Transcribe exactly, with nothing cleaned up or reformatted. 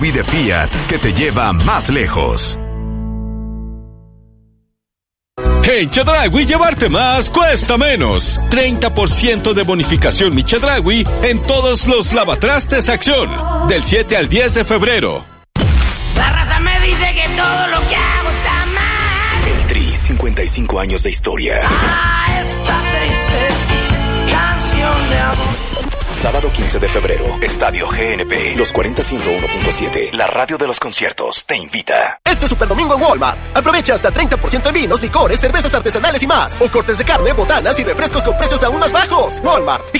Y de Fiat, que te lleva más lejos. En Chedraui llevarte más cuesta menos. treinta por ciento de bonificación Mi Chedraui en todos los lavatrastes Acción. Del siete al diez de febrero. La raza me dice que todo lo que hago está mal. El Tri, cincuenta y cinco años de historia. Ah, esta triste canción de amor. Sábado quince de febrero, Estadio G N P, Los cuarenta ciento uno punto siete, la radio de los conciertos, te invita. Este super domingo en Walmart. Aprovecha hasta treinta por ciento en vinos, licores, cervezas artesanales y más. O cortes de carne, botanas y refrescos con precios aún más bajos. Walmart.